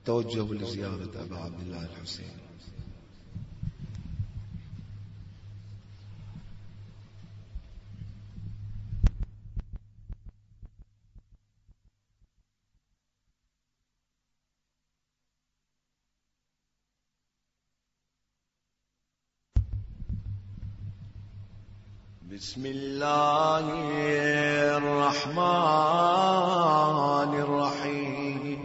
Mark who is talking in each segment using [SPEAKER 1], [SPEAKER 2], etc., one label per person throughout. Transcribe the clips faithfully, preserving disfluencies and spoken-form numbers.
[SPEAKER 1] توجهوا لزيارة أبا عبد الله الحسين. بسم الله الرحمن الرحيم.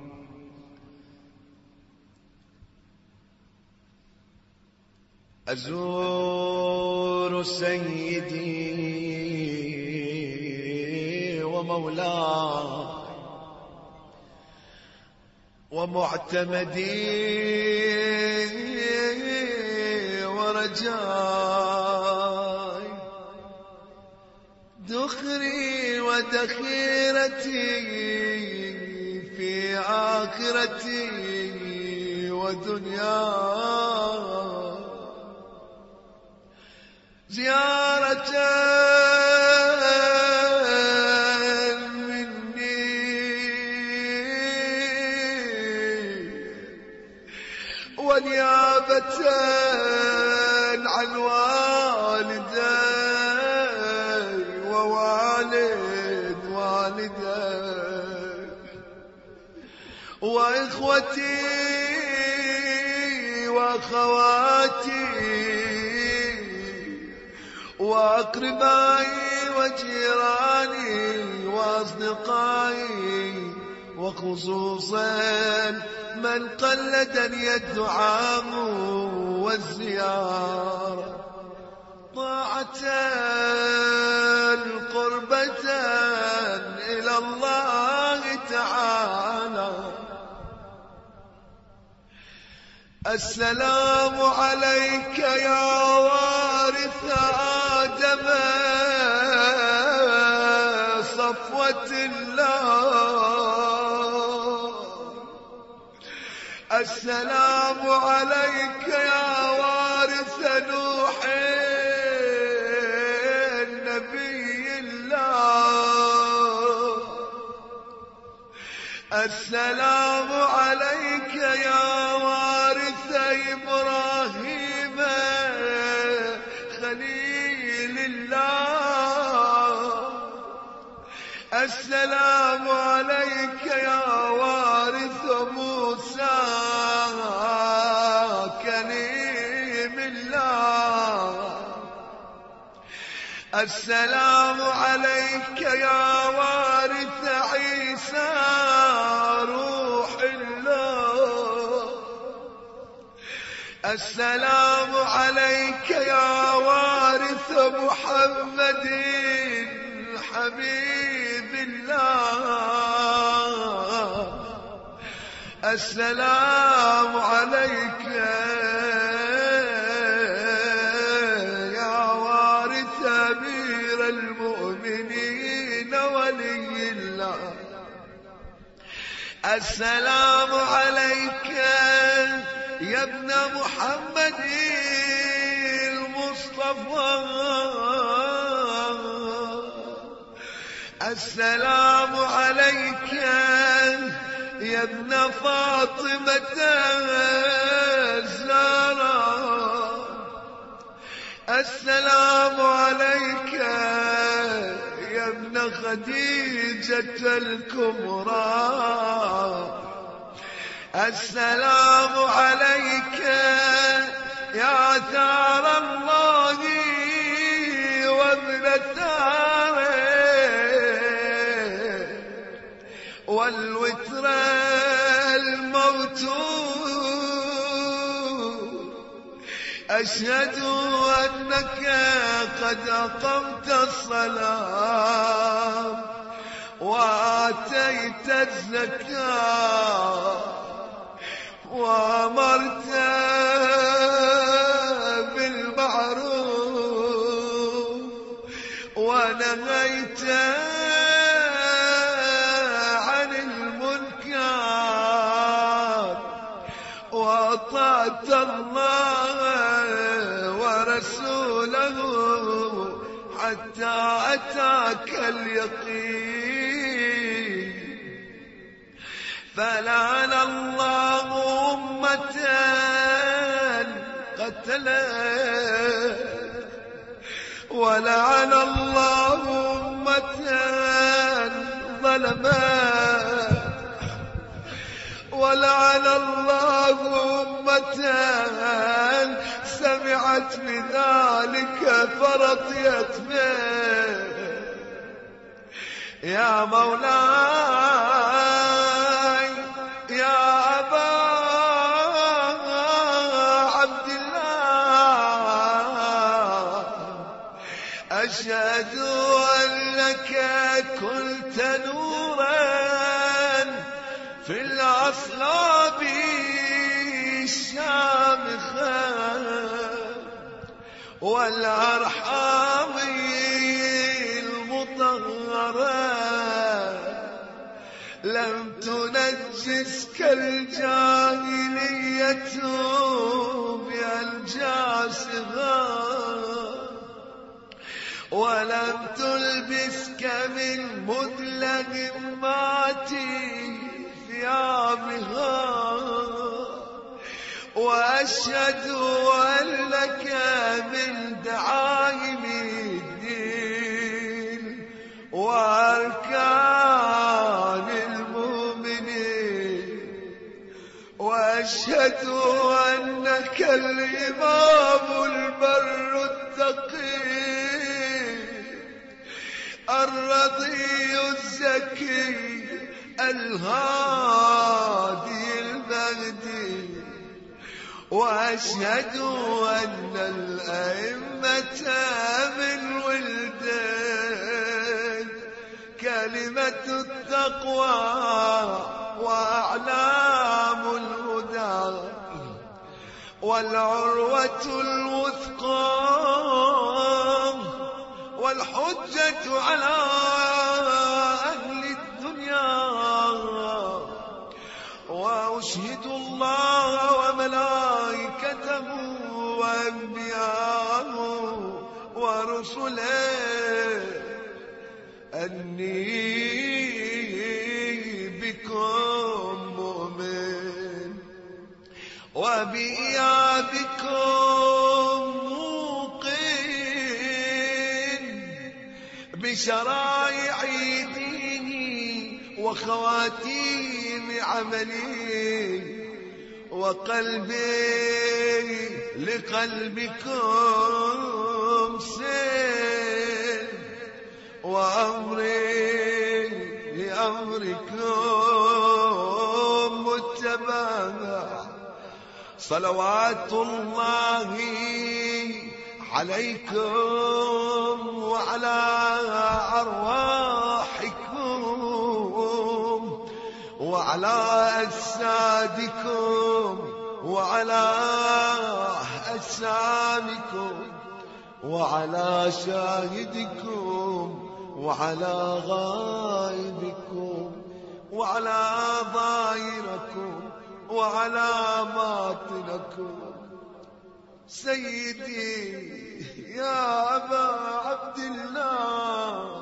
[SPEAKER 1] أزور سيدي ومولاي ومعتمدي ورجاي، دخري ودخيرتي في آخرتي ودنياي، زيارة مني ونيابة عن والدي ووالد والدي وإخوتي وأخواتي وأقربائي وجيراني وأصدقائي، وخصوصا من قلدني الدعاء والزيارة، طاعة قربة إلى الله تعالى. السلام عليك يا وارث آدم صفوة الله، السلام عليك يا وارث نوح نبي الله، السلام عليك يا وارث إبراهيم خليل الله، السلام عليك يا وارث موسى كليم الله، السلام عليك يا وارث عيسى روح الله، السلام عليك يا وارث محمد حبيب الله، السلام عليك يا وارث أمير المؤمنين ولي الله، السلام عليك يا ابن محمد المصطفى، السلام عليك يا ابن فاطمة الزهراء، السلام عليك يا ابن خديجة الكبرى، السلام عليك يا ثار الله وابن ثاره والوتر الموتور، أشهد أنك قد أقمت الصلاة وآتيت الزكاة وأمرت بالمعروف ونهيت عن المنكر وأطعت الله ورسوله حتى أتاك اليقين. فلعن الله أمة قتلت، ولعن الله أمة ظلمت، ولعن الله أمة سمعت بذلك فرضيت به. يا مولاي يا أبا عبد الله، أشهد أنك كنت نورا في الأصلاب الشامخة والأرحام المطهرة، لم تنجسك الجاهلية بأنجاسها، ولم تلبسك من مدلهمات ثيابها، وأشهد أنك من دعائم الدين وأركان المؤمنين، وأشهد أنك الإمام البر التقي الرضي الزكي الهادي المهدي، وأشهد أن الأئمة من ولدك كلمة التقوى وأعلام الهدى والعروة الوثقى والحجة على أهل الدنيا. وأشهد الله وملائكته وأنبياءه ورسله أني بكم مؤمن وبإيابكم موقن بشرائع ديني وخواتيم عملي، وقلبي لقلبكم سن، وأمري لأمركم متبع. صلوات الله عليكم وعلى أرواحكم وعلى أجسادكم وعلى أجسامكم وعلى شاهدكم وعلى غائبكم وعلى ظاهركم وعلى باطنكم. سيدي يا أبا عبد الله،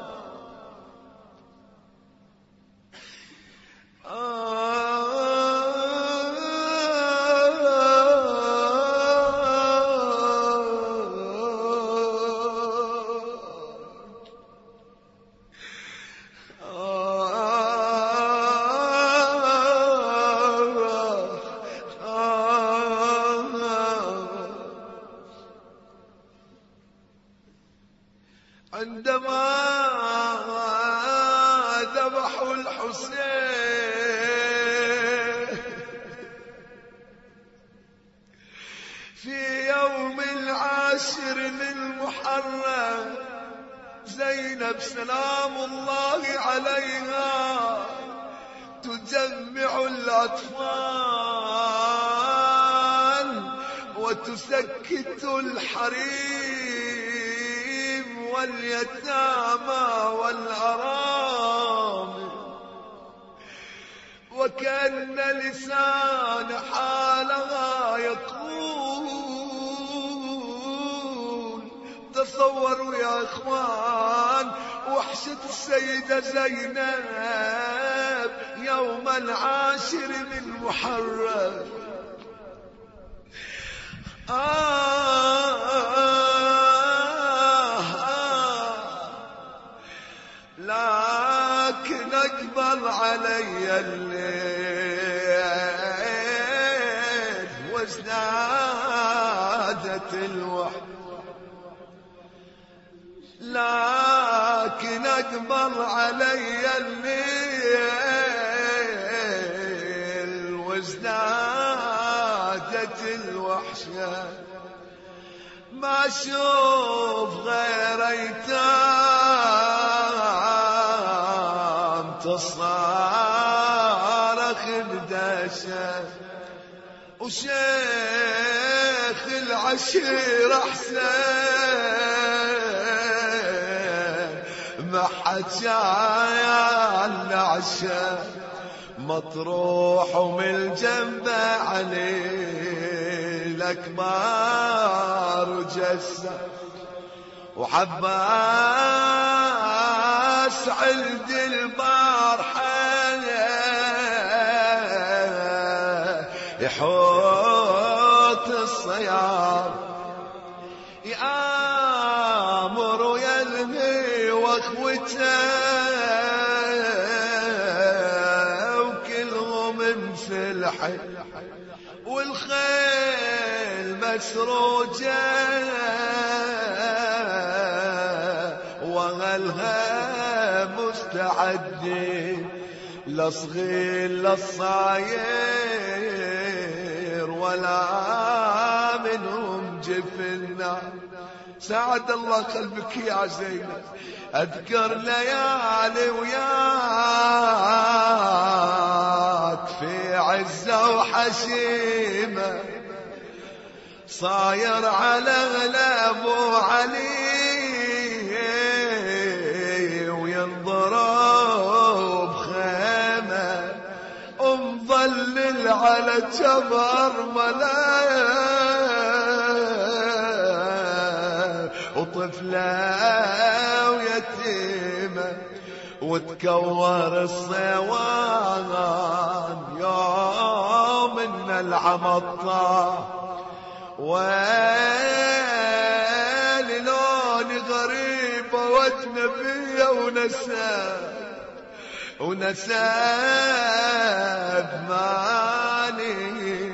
[SPEAKER 1] عندما ذبحوا الحسين في يوم العاشر من محرم، زينب سلام الله عليها تجمع الأطفال وتسكت الحريم واليتامى والأرامل، وكأن لسان حالها يقول: تصوروا يا إخوان وحشة السيدة زينب يوم العاشر من محرم. آه آه آه لكن أقبل علي الليل وازدادت الوحدة، لكن أقبل علي الليل وازدادت الوحشة، ما أشوف غير أيتام تصارخ بدشة، وشيخ العشيرة حسين ما حد شايل عشا، مطروح ومن الجنب عليه الأكبر جسة، وعباس عند البارحة يحوط الصيام، يآمر ويلهي واخوته وكلهم مسلحي، والخيل مسروجة وأهلها مستعدين، لا صغير لا صاير ولا منهم جفنا. سعد الله قلبك يا زينب، أذكر ليالي وياك في عزة وحشيمة، صاير على غلاب علي وينضرب خيمة، ومظلل على جبر ملايا وطفلة ويتيمة، وتكور الصيوان يوم من العمطة، ويل لون غريبة واجنبية ونساب ونساب ماني،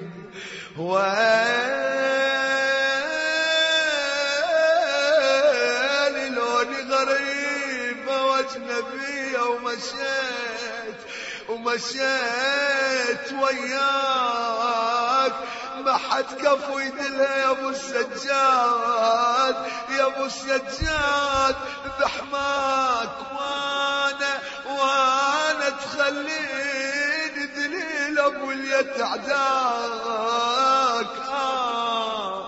[SPEAKER 1] ويل لون غريبة واجنبية، ومشيت ومشيت وياك ما حد كفو يدلها يا ابو السجاد، يا ابو السجاد بحماك، وانا وانا تخليني ذليل ابو اليد عداك. آه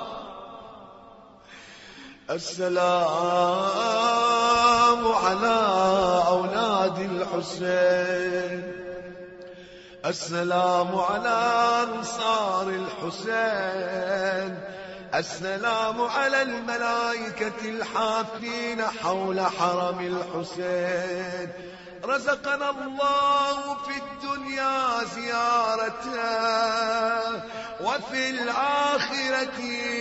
[SPEAKER 1] السلام على اولاد الحسين، السلام على أنصار الحسين، السلام على الملائكة الحافين حول حرم الحسين، رزقنا الله في الدنيا زيارته وفي الآخرة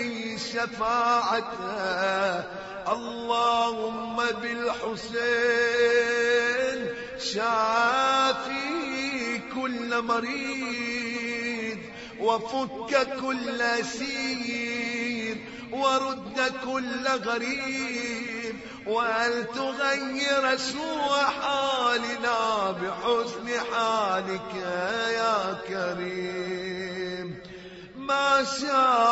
[SPEAKER 1] شفاعته، اللهم بالحسين شافي كل مريض، وفك كل أسير، ورد كل غريب، وهل تغير سوء حالنا بحسن حالك يا كريم. ما شاء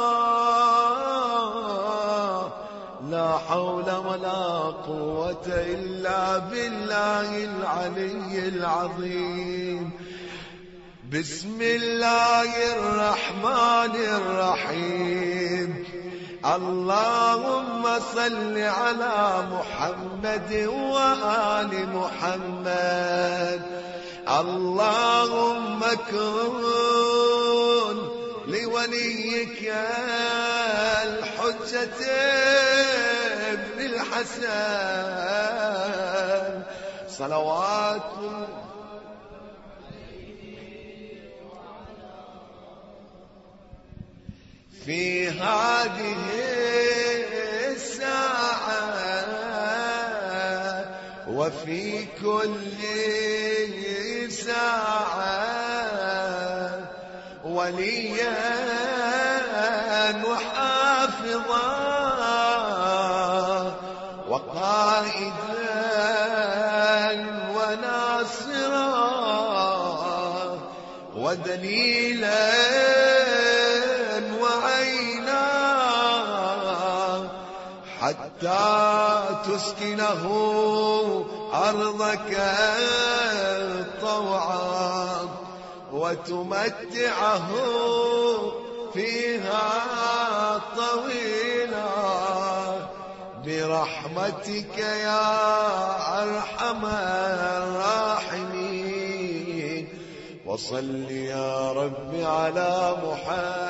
[SPEAKER 1] الله لا حول ولا قوة إلا بالله العلي العظيم. بسم الله الرحمن الرحيم، اللهم صل على محمد وآل محمد، اللهم كن لوليك الحجة ابن الحسن صلوات في هذه الساعة وفي كل ساعة وليا وحافظا وقائدا وناصرا ودليلا وعينا حتى تسكنه أرضك طوعا وتمتعه فيها طويلا برحمتك يا أرحم الراحمين. وصل يا رب على محمد